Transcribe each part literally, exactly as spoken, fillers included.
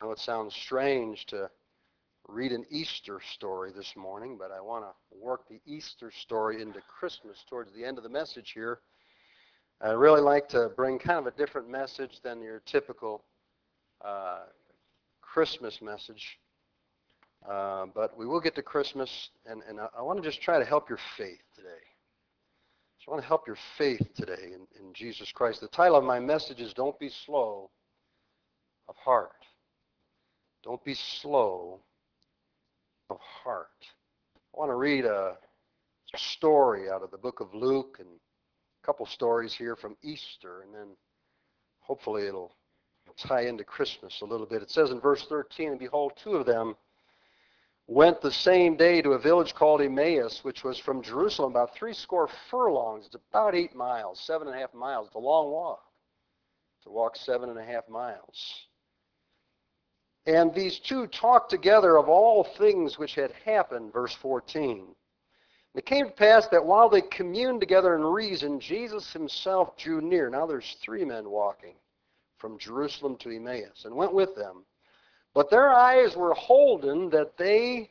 I know it sounds strange to read an Easter story this morning, but I want to work the Easter story into Christmas towards the end of the message here. I really like to bring kind of a different message than your typical uh, Christmas message. Uh, but we will get to Christmas, and, and I, I want to just try to help your faith today. So I want to help your faith today in, in Jesus Christ. The title of my message is Don't Be Slow of Heart. Don't be slow of heart. I want to read a story out of the book of Luke and a couple stories here from Easter, and then hopefully it'll tie into Christmas a little bit. It says in verse thirteen, and behold, two of them went the same day to a village called Emmaus, which was from Jerusalem about three score furlongs. It's about eight miles, seven and a half miles. It's a long walk to walk seven and a half miles. And these two talked together of all things which had happened, verse fourteen. And it came to pass that while they communed together and reasoned, Jesus himself drew near. Now there's three men walking from Jerusalem to Emmaus, and went with them. But their eyes were holden that they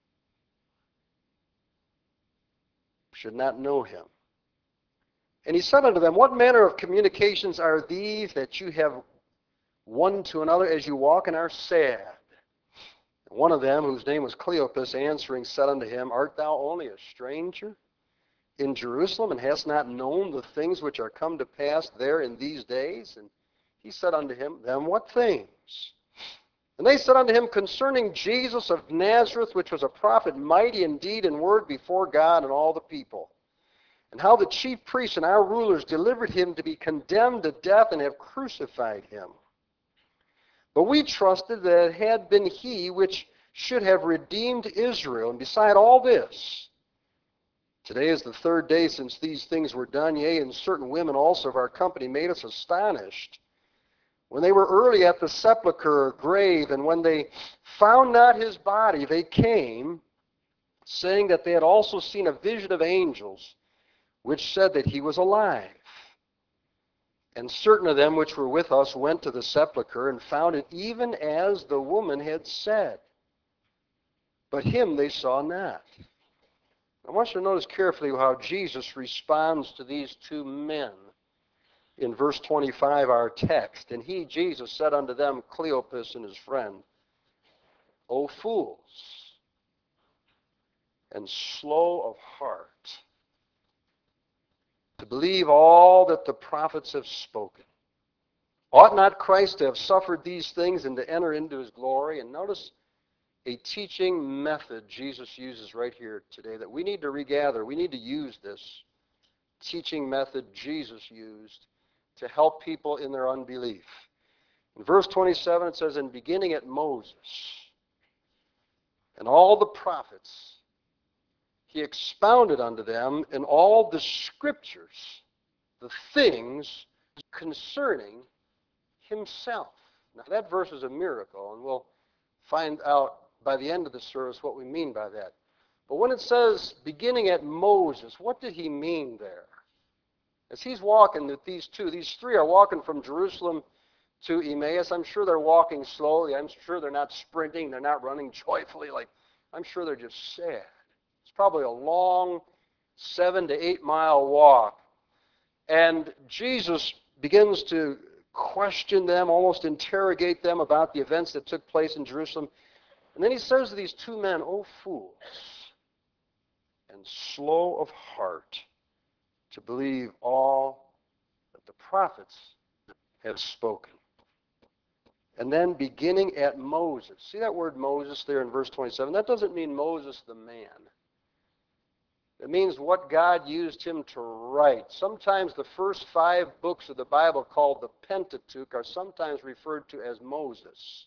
should not know him. And he said unto them, What manner of communications are these that you have one to another as you walk and are sad? And one of them, whose name was Cleopas, answering, said unto him, Art thou only a stranger in Jerusalem, and hast not known the things which are come to pass there in these days? And he said unto him, Then what things? And they said unto him, Concerning Jesus of Nazareth, which was a prophet, mighty in deed and word before God and all the people, and how the chief priests and our rulers delivered him to be condemned to death and have crucified him. But we trusted that it had been he which should have redeemed Israel. And beside all this, today is the third day since these things were done, yea, and certain women also of our company made us astonished. When they were early at the sepulchre or grave, and when they found not his body, they came, saying that they had also seen a vision of angels, which said that he was alive. And certain of them which were with us went to the sepulchre, and found it even as the woman had said. But him they saw not. I want you to notice carefully how Jesus responds to these two men. In verse twenty-five, our text, and he, Jesus, said unto them, Cleopas and his friend, O fools, and slow of heart, to believe all that the prophets have spoken. Ought not Christ to have suffered these things and to enter into his glory? And notice a teaching method Jesus uses right here today that we need to regather. We need to use this teaching method Jesus used to help people in their unbelief. In verse twenty-seven it says, And beginning at Moses and all the prophets, he expounded unto them in all the scriptures the things concerning himself. Now that verse is a miracle, and we'll find out by the end of the service what we mean by that. But when it says beginning at Moses, what did he mean there? As he's walking, that these two, these three are walking from Jerusalem to Emmaus. I'm sure they're walking slowly. I'm sure they're not sprinting. They're not running joyfully. Like, I'm sure they're just sad. It's probably a long seven to eight mile walk. And Jesus begins to question them, almost interrogate them about the events that took place in Jerusalem. And then he says to these two men, O fools, and slow of heart, to believe all that the prophets have spoken. And then beginning at Moses. See that word Moses there in verse twenty-seven? That doesn't mean Moses the man. It means what God used him to write. Sometimes the first five books of the Bible, called the Pentateuch, are sometimes referred to as Moses,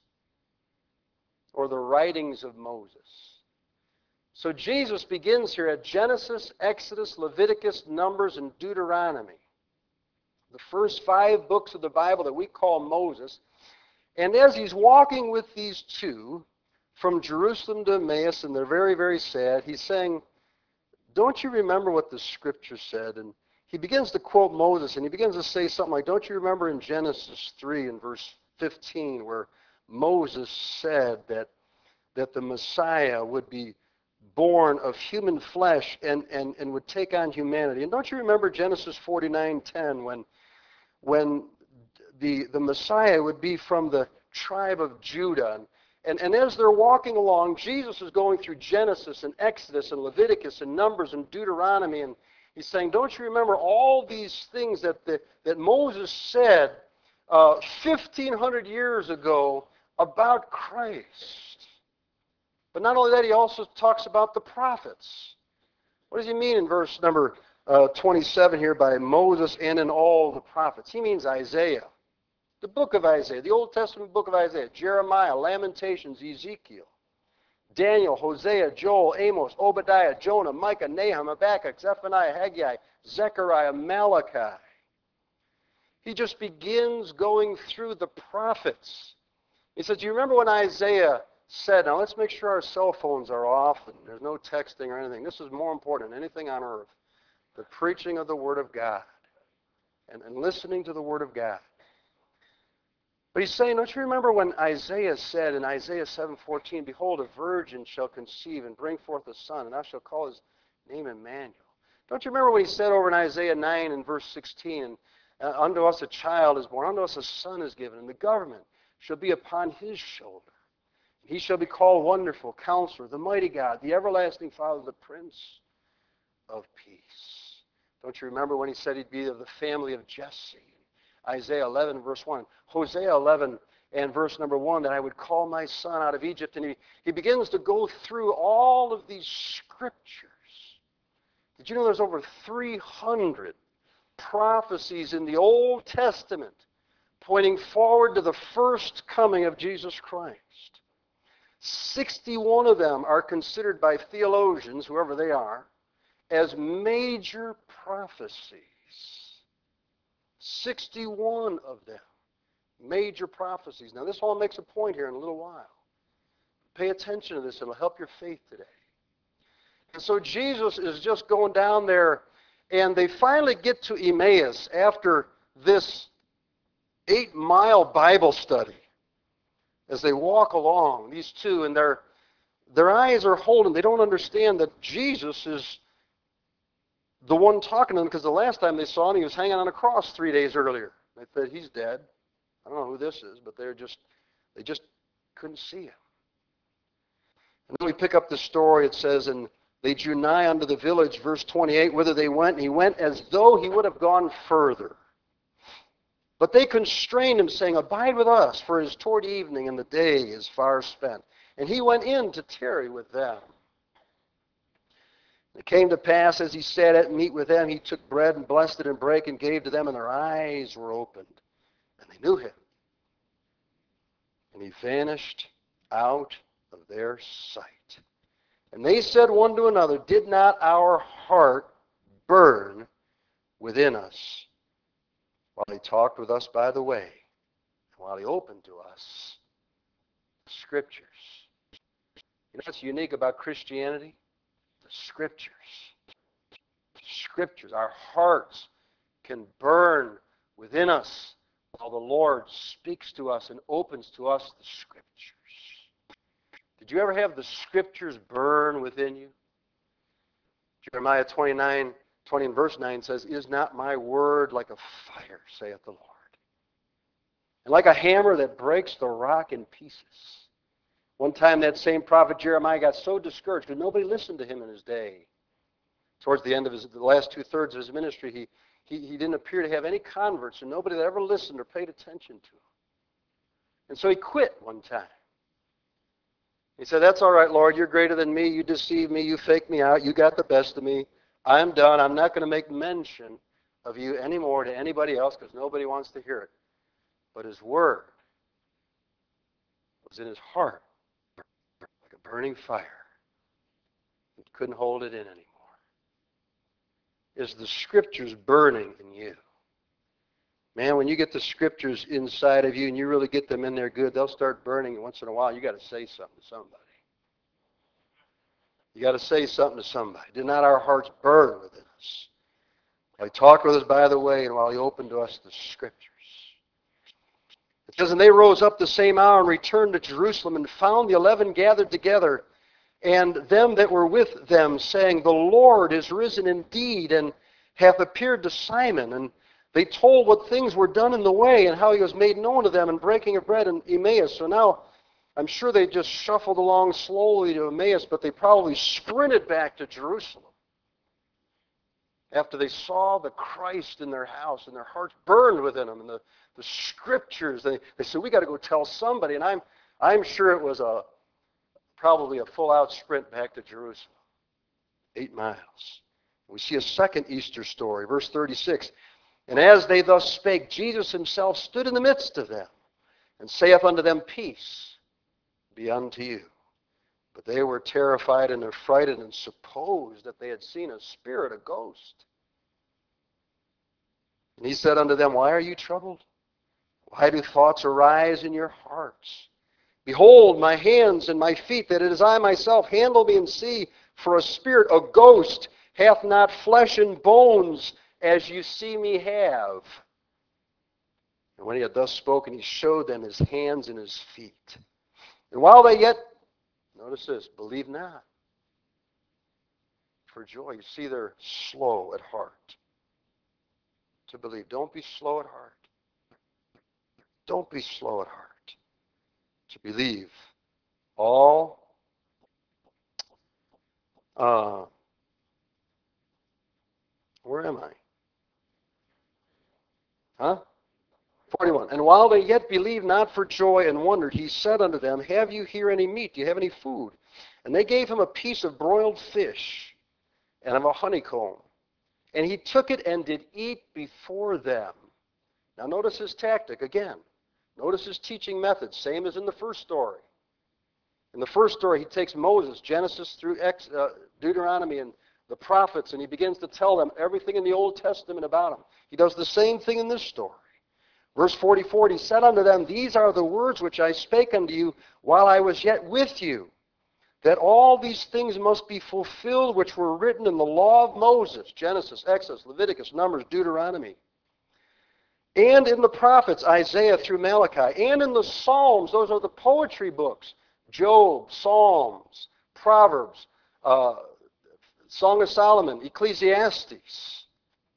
or the writings of Moses. So Jesus begins here at Genesis, Exodus, Leviticus, Numbers, and Deuteronomy. The first five books of the Bible that we call Moses. And as he's walking with these two from Jerusalem to Emmaus, and they're very, very sad, he's saying, don't you remember what the scripture said? And he begins to quote Moses, and he begins to say something like, don't you remember in Genesis three and verse fifteen, where Moses said that, that the Messiah would be born of human flesh and, and, and would take on humanity. And don't you remember Genesis forty-nine ten when, when the, the Messiah would be from the tribe of Judah? And, and, and as they're walking along, Jesus is going through Genesis and Exodus and Leviticus and Numbers and Deuteronomy, and he's saying, don't you remember all these things that, the, that Moses said uh, fifteen hundred years ago about Christ? But not only that, he also talks about the prophets. What does he mean in verse number uh, twenty-seven here by Moses and in all the prophets? He means Isaiah, the book of Isaiah, the Old Testament book of Isaiah, Jeremiah, Lamentations, Ezekiel, Daniel, Hosea, Joel, Amos, Obadiah, Jonah, Micah, Nahum, Habakkuk, Zephaniah, Haggai, Zechariah, Malachi. He just begins going through the prophets. He says, do you remember when Isaiah said, now let's make sure our cell phones are off and there's no texting or anything. This is more important than anything on earth. The preaching of the Word of God and, and listening to the Word of God. But he's saying, don't you remember when Isaiah said in Isaiah seven fourteen, behold, a virgin shall conceive and bring forth a son, and thou shalt call his name Emmanuel. Don't you remember when he said over in Isaiah nine and verse sixteen, and uh, unto us a child is born, unto us a son is given, and the government shall be upon his shoulder. He shall be called Wonderful, Counselor, the Mighty God, the Everlasting Father, the Prince of Peace. Don't you remember when he said he'd be of the family of Jesse? Isaiah eleven, verse one. Hosea eleven and verse number one, that I would call my son out of Egypt. And he, he begins to go through all of these scriptures. Did you know there's over three hundred prophecies in the Old Testament pointing forward to the first coming of Jesus Christ? sixty-one of them are considered by theologians, whoever they are, as major prophecies. sixty-one of them, major prophecies. Now this all makes a point here in a little while. Pay attention to this. It'll help your faith today. And so Jesus is just going down there, and they finally get to Emmaus after this eight-mile Bible study. As they walk along, these two, and their, their eyes are holding, they don't understand that Jesus is the one talking to them, because the last time they saw him, he was hanging on a cross three days earlier. They said, he's dead. I don't know who this is, but they're just, they just couldn't see him. And then we pick up the story. It says, and they drew nigh unto the village, verse twenty-eight, whither they went, and he went as though he would have gone further. But they constrained him, saying, abide with us, for it is toward evening, and the day is far spent. And he went in to tarry with them. It came to pass, as he sat at meat with them, he took bread and blessed it and brake and gave to them, and their eyes were opened, and they knew him. And he vanished out of their sight. And they said one to another, did not our heart burn within us while he talked with us by the way, and while he opened to us the Scriptures? You know what's unique about Christianity? The Scriptures. Scriptures. Our hearts can burn within us while the Lord speaks to us and opens to us the Scriptures. Did you ever have the Scriptures burn within you? Jeremiah twenty-nine, twenty and verse nine says, is not my word like a fire, saith the Lord, and like a hammer that breaks the rock in pieces? One time that same prophet Jeremiah got so discouraged because nobody listened to him in his day. Towards the end of his, the last two-thirds of his ministry, he, he, he didn't appear to have any converts and nobody that ever listened or paid attention to him. And so he quit one time. He said, that's all right, Lord, you're greater than me, you deceived me, you faked me out, you got the best of me. I'm done. I'm not going to make mention of you anymore to anybody else because nobody wants to hear it. But his word was in his heart like a burning fire. He couldn't hold it in anymore. Is the Scriptures burning in you? Man, when you get the Scriptures inside of you and you really get them in there good, they'll start burning, and once in a while you got to say something to somebody. You got to say something to somebody. Did not our hearts burn within us while he talked with us by the way, and while he opened to us the Scriptures? It says, and they rose up the same hour and returned to Jerusalem and found the eleven gathered together and them that were with them, saying, the Lord is risen indeed and hath appeared to Simon. And they told what things were done in the way and how he was made known to them in breaking of bread in Emmaus. So now I'm sure they just shuffled along slowly to Emmaus, but they probably sprinted back to Jerusalem after they saw the Christ in their house and their hearts burned within them and the, the scriptures. They, they said, we got to go tell somebody. And I'm, I'm sure it was a probably a full-out sprint back to Jerusalem, eight miles. We see a second Easter story, verse thirty-six. And as they thus spake, Jesus himself stood in the midst of them, and saith unto them, peace be unto you. But they were terrified and affrighted, and supposed that they had seen a spirit, a ghost. And he said unto them, why are you troubled? Why do thoughts arise in your hearts? Behold, my hands and my feet, that it is I myself. Handle me and see, for a spirit, a ghost, hath not flesh and bones, as you see me have. And when he had thus spoken, he showed them his hands and his feet. And while they yet, notice this, believe not for joy. You see, they're slow at heart to believe. Don't be slow at heart. Don't be slow at heart to believe all uh, where am I? Huh? forty-one. And while they yet believed not for joy and wondered, he said unto them, have you here any meat? Do you have any food? And they gave him a piece of broiled fish and of a honeycomb. And he took it and did eat before them. Now notice his tactic again. Notice his teaching method, same as in the first story. In the first story, he takes Moses, Genesis through Ex, uh, Deuteronomy, and the prophets, and he begins to tell them everything in the Old Testament about him. He does the same thing in this story. Verse forty-four, he said unto them, these are the words which I spake unto you while I was yet with you, that all these things must be fulfilled which were written in the law of Moses, Genesis, Exodus, Leviticus, Numbers, Deuteronomy, and in the prophets, Isaiah through Malachi, and in the Psalms. Those are the poetry books, Job, Psalms, Proverbs, uh, Song of Solomon, Ecclesiastes.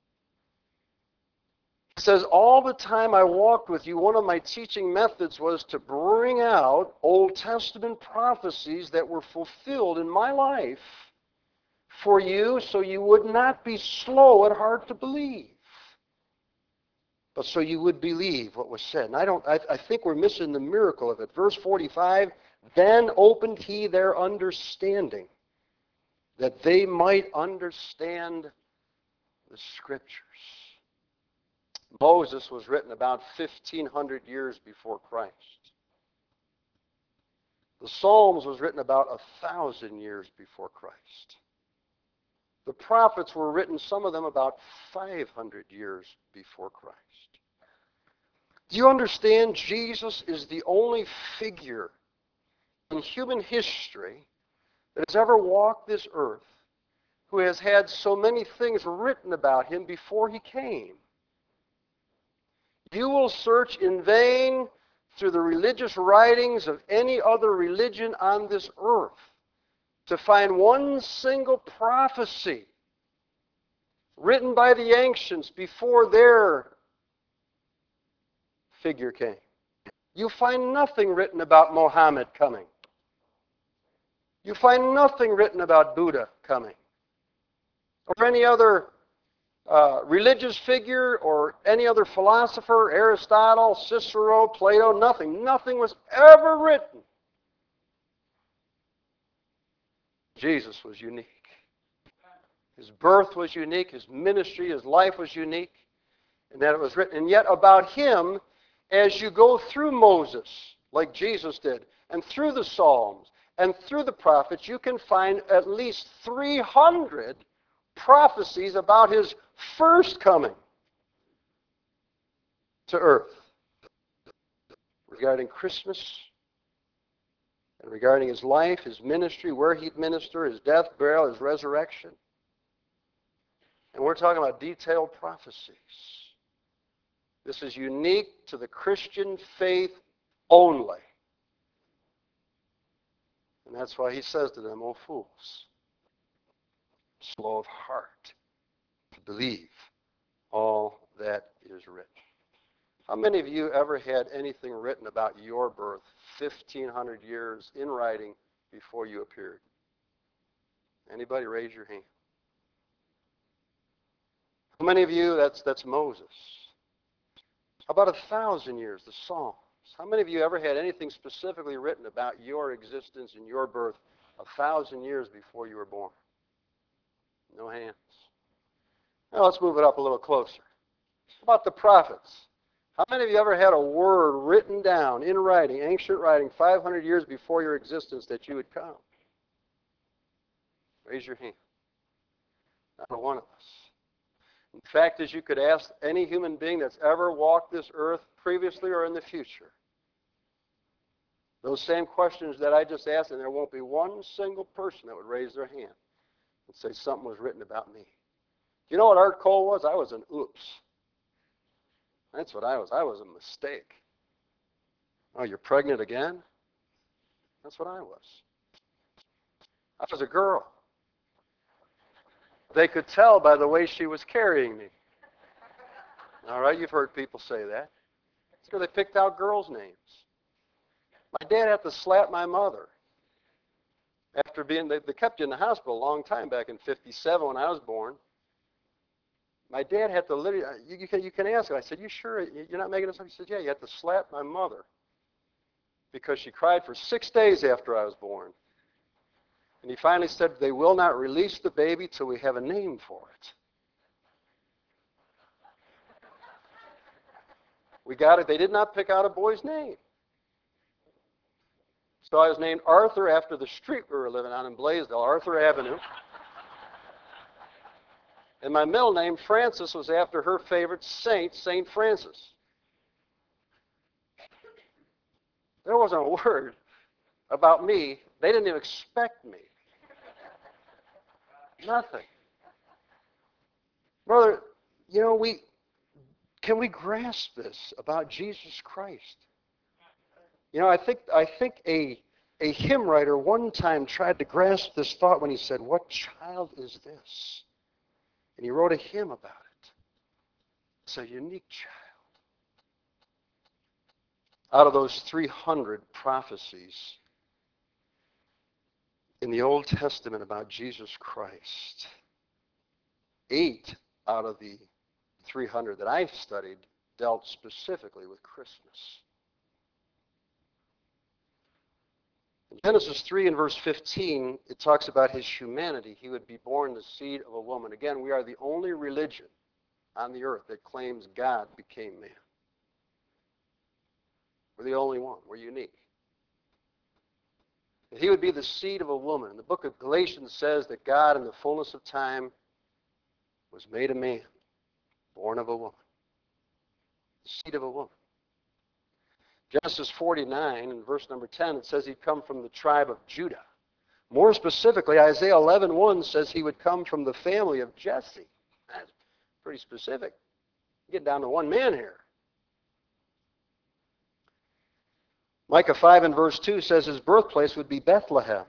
It says, all the time I walked with you, one of my teaching methods was to bring out Old Testament prophecies that were fulfilled in my life for you, so you would not be slow at heart to believe, but so you would believe what was said. And I don't. I, I think we're missing the miracle of it. Verse forty-five, then opened he their understanding, that they might understand the Scriptures. Moses was written about fifteen hundred years before Christ. The Psalms was written about a thousand years before Christ. The prophets were written, some of them about five hundred years before Christ. Do you understand? Jesus is the only figure in human history that has ever walked this earth who has had so many things written about him before he came. You will search in vain through the religious writings of any other religion on this earth to find one single prophecy written by the ancients before their figure came. You find nothing written about Muhammad coming. You find nothing written about Buddha coming, or any other uh, religious figure, or any other philosopher, Aristotle, Cicero, Plato, nothing. Nothing was ever written. Jesus was unique. His birth was unique. His ministry, his life was unique. And that it was written. And yet about him, as you go through Moses, like Jesus did, and through the Psalms, and through the prophets, you can find at least three hundred prophecies about his first coming to earth, regarding Christmas, and regarding his life, his ministry, where he'd minister, his death, burial, his resurrection. And we're talking about detailed prophecies. This is unique to the Christian faith only. And that's why he says to them, O fools, slow of heart to believe all that is written. How many of you ever had anything written about your birth fifteen hundred years in writing before you appeared? Anybody? Raise your hand. How many of you, that's, that's Moses? How about a thousand years, the Psalms? How many of you ever had anything specifically written about your existence and your birth a thousand years before you were born? No hands. Now let's move it up a little closer. How about the prophets? How many of you ever had a word written down in writing, ancient writing, five hundred years before your existence that you would come? Raise your hand. Not one of us. In fact, as you could ask any human being that's ever walked this earth previously or in the future, those same questions that I just asked, and there won't be one single person that would raise their hand and say something was written about me. You know what Art Cole was? I was an oops. That's what I was. I was a mistake. Oh, you're pregnant again? That's what I was. I was a girl. They could tell by the way she was carrying me. All right, you've heard people say that. So they picked out girls' names. My dad had to slap my mother. After being, they, they kept you in the hospital a long time back in fifty-seven when I was born. My dad had to literally, you, you, can, you can ask him. I said, you sure you're not making this up? He said, yeah, you had to slap my mother because she cried for six days after I was born. And he finally said, they will not release the baby till we have a name for it. We got it. They did not pick out a boy's name. So I was named Arthur after the street we were living on in Blaisdell, Arthur Avenue. And my middle name, Frances, was after her favorite saint, Saint Francis. There wasn't a word about me. They didn't even expect me. Nothing. Brother, you know, we can we grasp this about Jesus Christ? You know, I think I think a a hymn writer one time tried to grasp this thought when he said, "What child is this?" And he wrote a hymn about it. It's a unique child. Out of those three hundred prophecies in the Old Testament about Jesus Christ, eight out of the three hundred that I've studied dealt specifically with Christmas. In Genesis three and verse fifteen, it talks about his humanity. He would be born the seed of a woman. Again, we are the only religion on the earth that claims God became man. We're the only one. We're unique. He would be the seed of a woman. The book of Galatians says that God, in the fullness of time, was made a man, born of a woman. The seed of a woman. Genesis forty-nine, in verse number ten, it says he'd come from the tribe of Judah. More specifically, Isaiah eleven one says he would come from the family of Jesse. That's pretty specific. Get down to one man here. Micah five and verse two says his birthplace would be Bethlehem.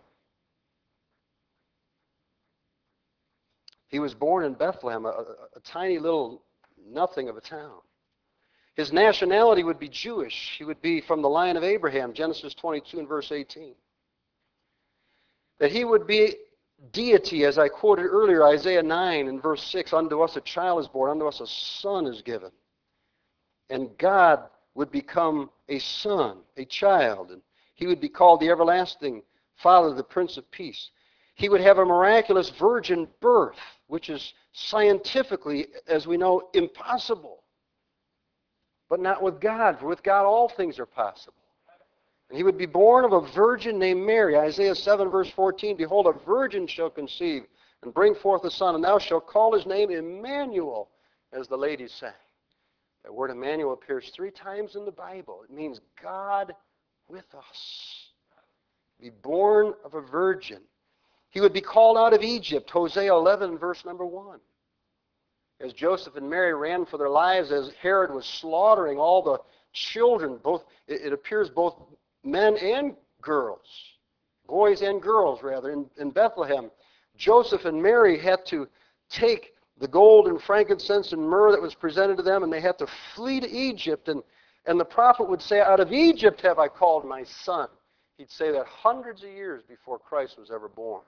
He was born in Bethlehem, a, a, a tiny little nothing of a town. His nationality would be Jewish. He would be from the line of Abraham, Genesis twenty-two and verse eighteen. That he would be deity, as I quoted earlier, Isaiah nine and verse six, unto us a child is born, unto us a son is given. And God would become a son, a child, and he would be called the everlasting Father, the Prince of Peace. He would have a miraculous virgin birth, which is scientifically, as we know, impossible. But not with God, for with God all things are possible. And he would be born of a virgin named Mary. Isaiah seven verse fourteen, behold, a virgin shall conceive and bring forth a son, and thou shalt call his name Emmanuel, as the ladies sang. That word Emmanuel appears three times in the Bible. It means God with us. Be born of a virgin. He would be called out of Egypt, Hosea eleven verse number one. as Joseph and Mary ran for their lives, as Herod was slaughtering all the children, both it, it appears both men and girls, boys and girls rather, in, in Bethlehem. Joseph and Mary had to take the gold and frankincense and myrrh that was presented to them, and they had to flee to Egypt. And, and the prophet would say, out of Egypt have I called my son. He'd say that hundreds of years before Christ was ever born.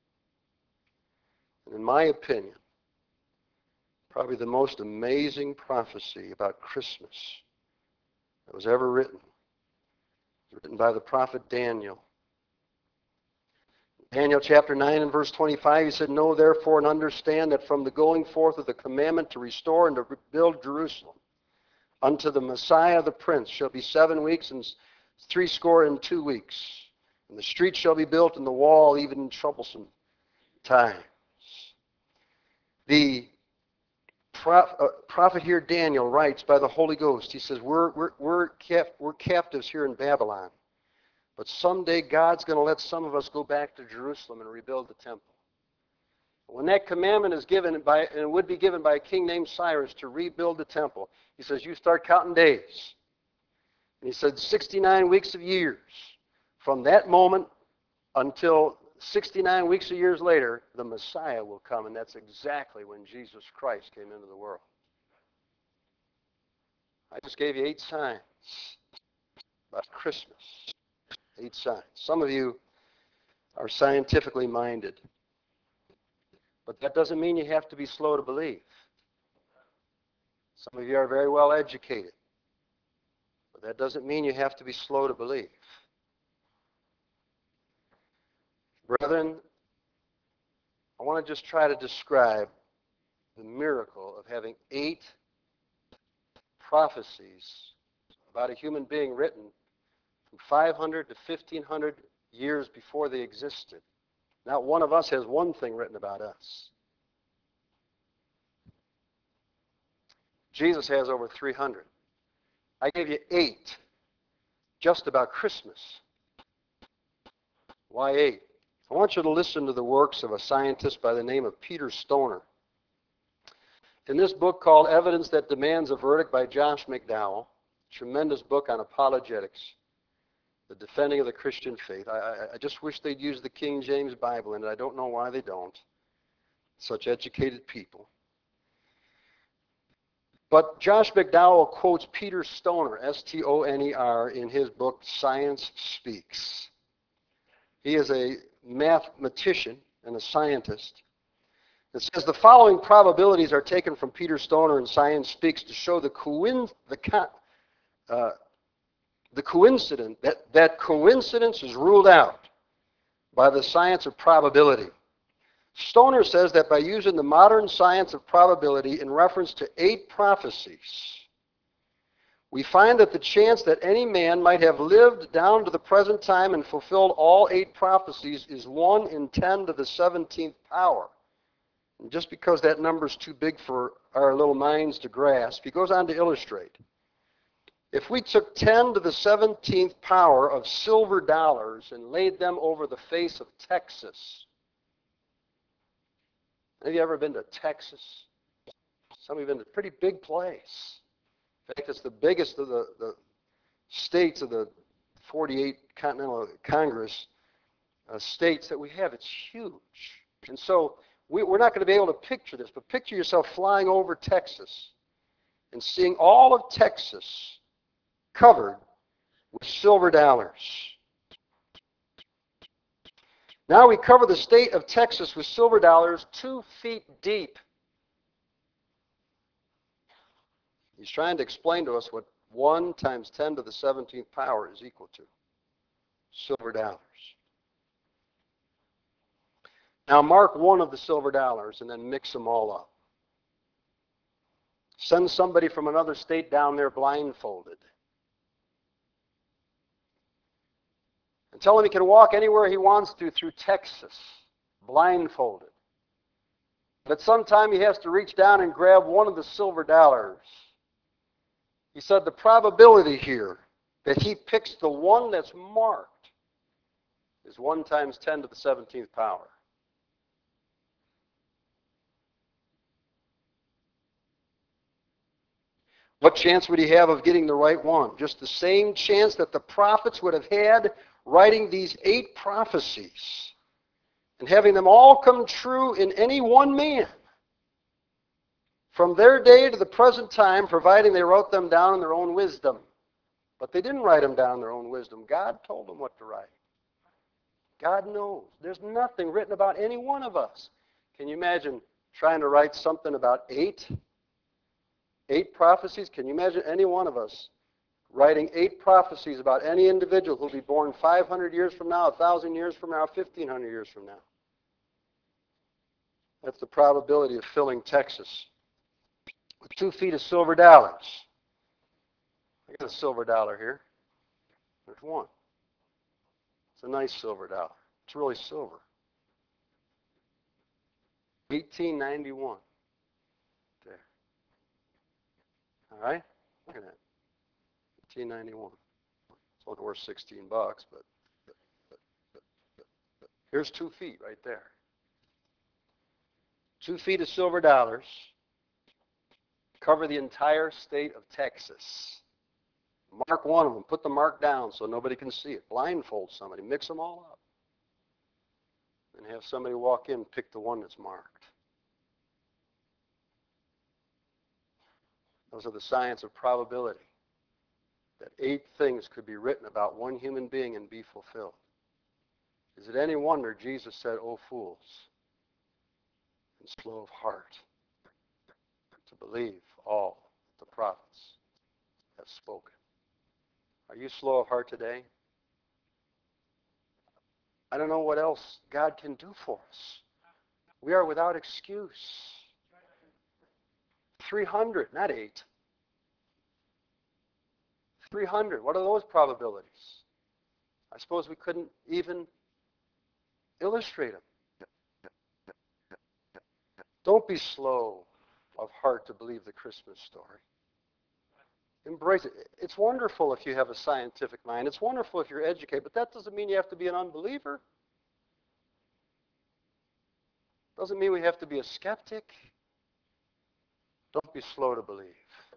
And in my opinion, probably the most amazing prophecy about Christmas that was ever written, written by the prophet Daniel. Daniel chapter nine and verse twenty-five, he said, "Know therefore and understand that from the going forth of the commandment to restore and to rebuild Jerusalem unto the Messiah the Prince shall be seven weeks and three score and two weeks. And the street shall be built and the wall even in troublesome times." The prophet here, Daniel, writes by the Holy Ghost. He says, we're, we're, we're, cap- we're captives here in Babylon. But someday God's going to let some of us go back to Jerusalem and rebuild the temple. When that commandment is given by, and it would be given by a king named Cyrus to rebuild the temple, he says, you start counting days. And he said sixty-nine weeks of years. From that moment until sixty-nine weeks of years later, the Messiah will come, and that's exactly when Jesus Christ came into the world. I just gave you eight signs about Christmas. Eight signs. Some of you are scientifically minded, but that doesn't mean you have to be slow to believe. Some of you are very well educated, but that doesn't mean you have to be slow to believe. Brethren, I want to just try to describe the miracle of having eight prophecies about a human being written from five hundred to fifteen hundred years before they existed. Not one of us has one thing written about us. Jesus has over three hundred. I gave you eight just about Christmas. Why eight? I want you to listen to the works of a scientist by the name of Peter Stoner. In this book called Evidence That Demands a Verdict by Josh McDowell, tremendous book on apologetics, the defending of the Christian faith. I, I, I just wish they'd use the King James Bible in it. I don't know why they don't. Such educated people. But Josh McDowell quotes Peter Stoner, S T O N E R, in his book Science Speaks. He is a mathematician and a scientist. It says the following probabilities are taken from Peter Stoner in Science Speaks to show the coin, the, uh, the coincidence that that coincidence is ruled out by the science of probability. Stoner says that by using the modern science of probability in reference to eight prophecies, we find that the chance that any man might have lived down to the present time and fulfilled all eight prophecies is one in ten to the seventeenth power. And just because that number is too big for our little minds to grasp, he goes on to illustrate. If we took ten to the seventeenth power of silver dollars and laid them over the face of Texas. Have you ever been to Texas? Some of you have been to a pretty big place. In fact, it's the biggest of the, the states of the forty-eight Continental Congress uh, states that we have. It's huge. And so we, we're not going to be able to picture this, but picture yourself flying over Texas and seeing all of Texas covered with silver dollars. Now we cover the state of Texas with silver dollars two feet deep. He's trying to explain to us what one times ten to the seventeenth power is equal to. Silver dollars. Now mark one of the silver dollars and then mix them all up. Send somebody from another state down there blindfolded. And tell him he can walk anywhere he wants to through Texas, blindfolded. But sometime he has to reach down and grab one of the silver dollars. He said the probability here that he picks the one that's marked is one times ten to the seventeenth power. What chance would he have of getting the right one? Just the same chance that the prophets would have had writing these eight prophecies and having them all come true in any one man. From their day to the present time, providing they wrote them down in their own wisdom. But they didn't write them down in their own wisdom. God told them what to write. God knows. There's nothing written about any one of us. Can you imagine trying to write something about eight? Eight prophecies? Can you imagine any one of us writing eight prophecies about any individual who'll be born five hundred years from now, one thousand years from now, fifteen hundred years from now? That's the probability of filling Texas with two feet of silver dollars. I got a silver dollar here. There's one. It's a nice silver dollar. It's really silver. eighteen ninety-one. There. All right? Look at that. eighteen ninety-one. It's only worth sixteen bucks, but here's two feet right there. Two feet of silver dollars cover the entire state of Texas. Mark one of them. Put the mark down so nobody can see it. Blindfold somebody. Mix them all up. And have somebody walk in and pick the one that's marked. Those are the science of probability. That eight things could be written about one human being and be fulfilled. Is it any wonder Jesus said, "O fools, and slow of heart, to believe all that the prophets have spoken"? Are you slow of heart today? I don't know what else God can do for us. We are without excuse. three hundred, not eight. three hundred, what are those probabilities? I suppose we couldn't even illustrate them. Don't be slow of heart to believe the Christmas story. Embrace it. It's wonderful if you have a scientific mind. It's wonderful if you're educated, but that doesn't mean you have to be an unbeliever. Doesn't mean we have to be a skeptic. Don't be slow to believe.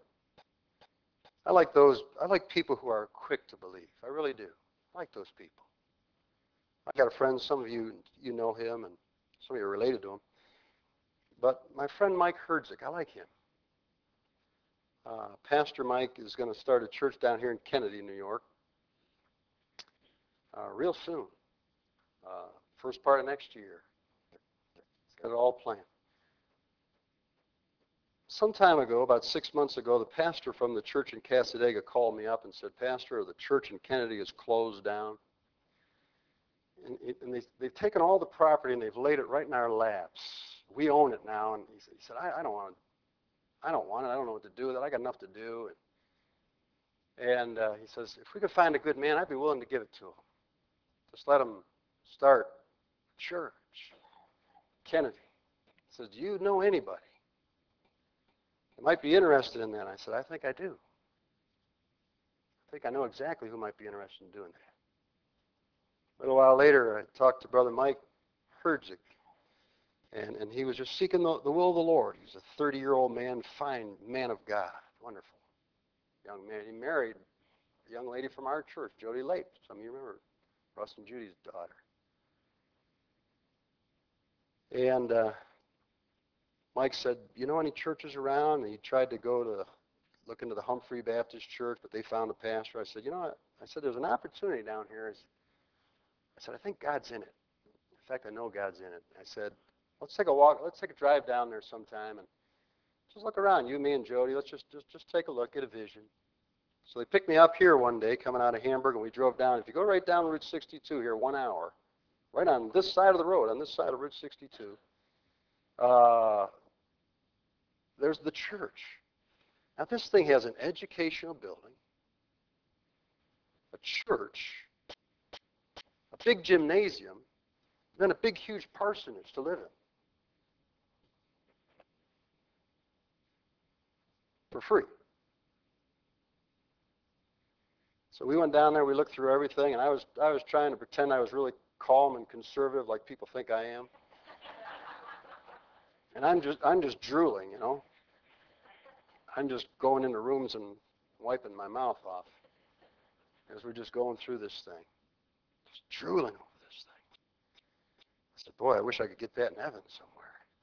I like those, I like people who are quick to believe. I really do. I like those people. I got a friend, some of you, you know him, and some of you are related to him. But my friend Mike Herzig, I like him. Uh, Pastor Mike is going to start a church down here in Kennedy, New York, uh, real soon. Uh, first part of next year. He's got it all planned. Some time ago, about six months ago, the pastor from the church in Cassadaga called me up and said, "Pastor, the church in Kennedy is closed down. And, and they, they've taken all the property and they've laid it right in our laps. We own it now." And he said, he said I, I don't want it. I don't want it. I don't know what to do with it. I got enough to do. And, and uh, he says, "If we could find a good man, I'd be willing to give it to him. Just let him start a church." Kennedy. He says, "Do you know anybody that might be interested in that?" I said, "I think I do. I think I know exactly who might be interested in doing that." A little while later, I talked to Brother Mike Herzig, and, and he was just seeking the, the will of the Lord. He's a thirty-year-old man, fine man of God, wonderful young man. He married a young lady from our church, Jody Late. Some of you remember, Russ and Judy's daughter. And uh, Mike said, "You know any churches around?" And he tried to go to look into the Humphrey Baptist Church, but they found a pastor. I said, "You know what?" I said, "There's an opportunity down here." I said, "I think God's in it. In fact, I know God's in it." I said, "Let's take a walk. Let's take a drive down there sometime and just look around. You, me, and Jody. Let's just just just take a look, get a vision." So they picked me up here one day, coming out of Hamburg, and we drove down. If you go right down Route sixty-two here, one hour, right on this side of the road, on this side of Route sixty-two, uh, there's the church. Now, this thing has an educational building, a church, a big gymnasium, then a big, huge parsonage to live in. For free. So we went down there, we looked through everything, and I was I was trying to pretend I was really calm and conservative like people think I am. And I'm just I'm just drooling, you know. I'm just going into rooms and wiping my mouth off as we're just going through this thing. Just drooling over this thing. I said, boy, I wish I could get that in heaven somewhere.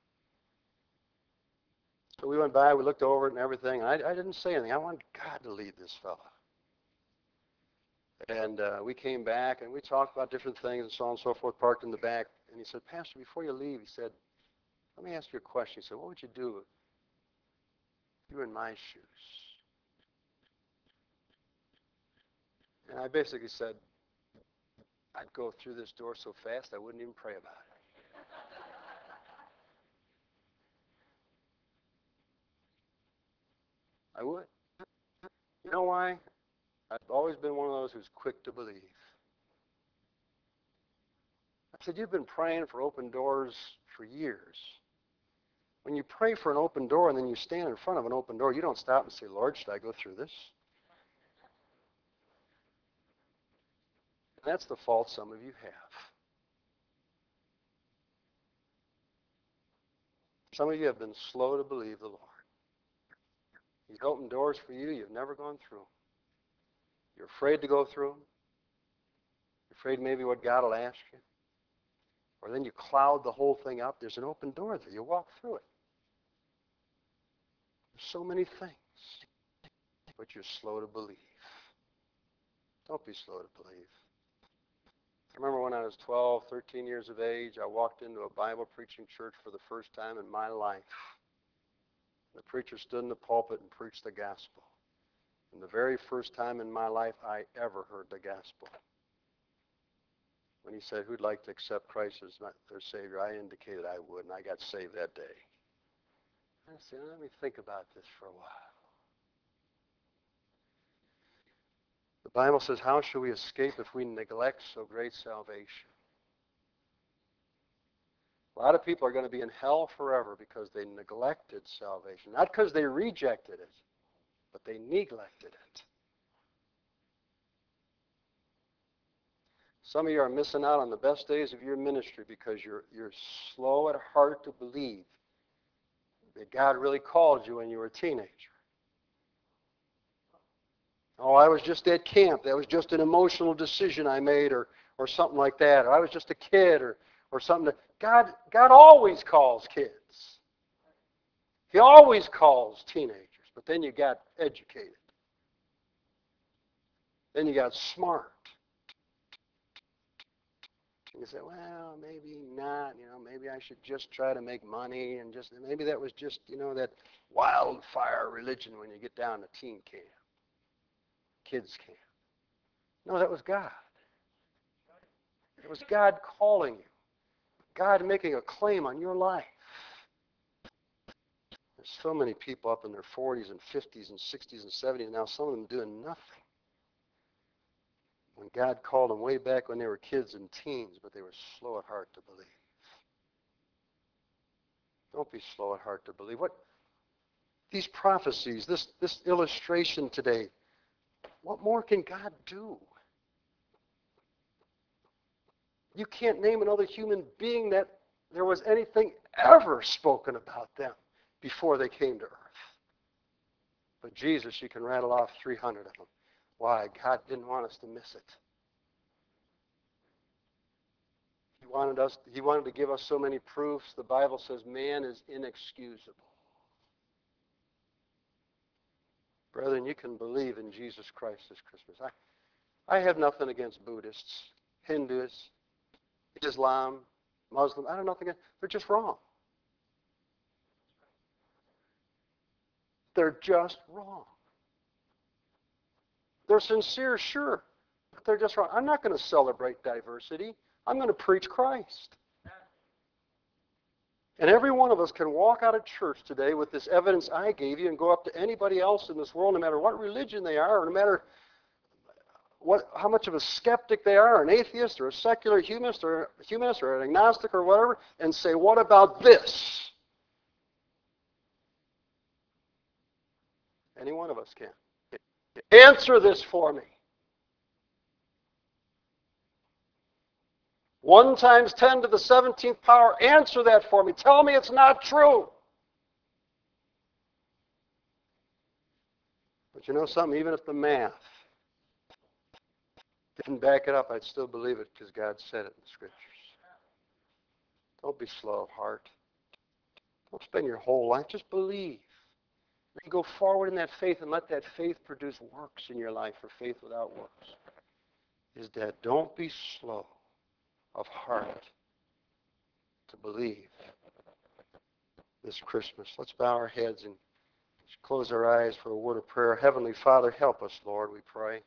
So we went by, we looked over it and everything, and I, I didn't say anything. I wanted God to lead this fella. And uh, we came back, and we talked about different things and so on and so forth, parked in the back. And he said, Pastor, before you leave, he said, let me ask you a question. He said, what would you do if you were in my shoes? And I basically said, I'd go through this door so fast I wouldn't even pray about it. I would. You know why? I've always been one of those who's quick to believe. I said, you've been praying for open doors for years. When you pray for an open door and then you stand in front of an open door, you don't stop and say, Lord, should I go through this? And that's the fault some of you have. Some of you have been slow to believe the Lord. He's opened doors for you you've never gone through. You're afraid to go through them. You're afraid maybe what God will ask you. Or then you cloud the whole thing up. There's an open door there. You walk through it. There's so many things. But you're slow to believe. Don't be slow to believe. I remember when I was twelve, thirteen years of age, I walked into a Bible preaching church for the first time in my life. The preacher stood in the pulpit and preached the gospel. And the very first time in my life I ever heard the gospel. When he said, who'd like to accept Christ as their Savior, I indicated I would, and I got saved that day. I said, let me think about this for a while. The Bible says, how shall we escape if we neglect so great salvation? A lot of people are going to be in hell forever because they neglected salvation. Not because they rejected it, but they neglected it. Some of you are missing out on the best days of your ministry because you're, you're slow at heart to believe that God really called you when you were a teenager. Oh, I was just at camp. That was just an emotional decision I made, or or something like that. Or I was just a kid, or or something. That, God, God always calls kids. He always calls teenagers. But then you got educated. Then you got smart. And you say, well, maybe not. You know, maybe I should just try to make money, and just maybe that was just, you know, that wildfire religion when you get down to teen camp, kids camp. No, that was God. It was God calling you. God making a claim on your life. There's so many people up in their forties and fifties and sixties and seventies now, some of them doing nothing. When God called them way back when they were kids and teens, but they were slow at heart to believe. Don't be slow at heart to believe. What these prophecies, this, this illustration today, what more can God do? You can't name another human being that there was anything ever spoken about them before they came to earth. But Jesus, you can rattle off three hundred of them. Why? God didn't want us to miss it. He wanted us, he wanted to give us so many proofs. The Bible says man is inexcusable. Brethren, you can believe in Jesus Christ this Christmas. I, I have nothing against Buddhists, Hindus, Islam, Muslim. I have nothing against. They're just wrong. They're just wrong. They're sincere, sure, but they're just wrong. I'm not going to celebrate diversity. I'm going to preach Christ. And every one of us can walk out of church today with this evidence I gave you and go up to anybody else in this world, no matter what religion they are, or no matter what, how much of a skeptic they are, an atheist or a secular humanist or, humanist or an agnostic or whatever, and say, what about this? Any one of us can. Answer this for me. One times ten to the seventeenth power, answer that for me. Tell me it's not true. But you know something? Even if the math didn't back it up, I'd still believe it because God said it in the Scriptures. Don't be slow of heart. Don't spend your whole life. Just believe. Then go forward in that faith and let that faith produce works in your life, for faith without works is dead. Don't be slow of heart to believe this Christmas. Let's bow our heads and close our eyes for a word of prayer. Heavenly Father, help us, Lord, we pray.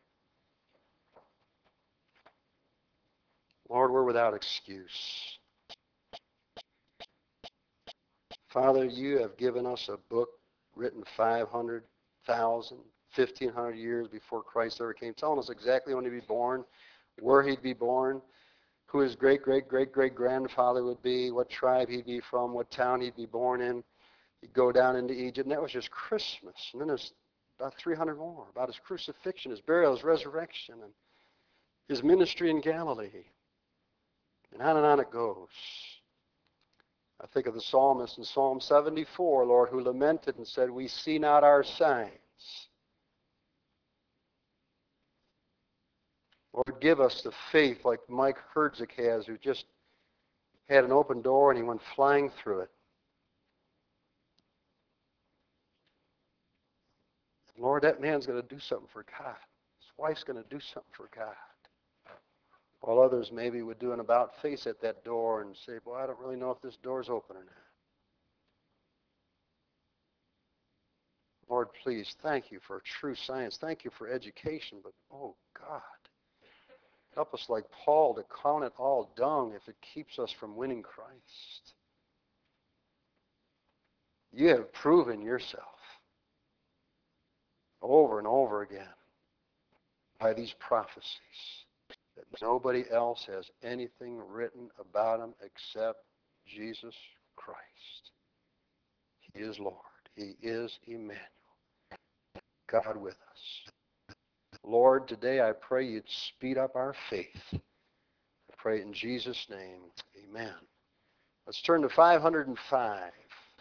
Lord, we're without excuse. Father, you have given us a book written five hundred thousand, fifteen hundred years before Christ ever came, telling us exactly when he'd be born, where he'd be born, who his great-great-great-great-grandfather would be, what tribe he'd be from, what town he'd be born in. He'd go down into Egypt, and that was just Christmas. And then there's about three hundred more, about his crucifixion, his burial, his resurrection, and his ministry in Galilee. And on and on it goes. I think of the psalmist in Psalm seventy-four, Lord, who lamented and said, we see not our signs. Lord, give us the faith like Mike Herzig has, who just had an open door and he went flying through it. Lord, that man's going to do something for God. His wife's going to do something for God. While others maybe would do an about face at that door and say, boy, I don't really know if this door's open or not. Lord, please, thank you for true science. Thank you for education. But, oh, God, help us like Paul to count it all dung if it keeps us from winning Christ. You have proven yourself over and over again by these prophecies that nobody else has anything written about him except Jesus Christ. He is Lord. He is Emmanuel, God with us. Lord, today I pray you'd speed up our faith. I pray in Jesus' name, amen. Let's turn to five hundred five.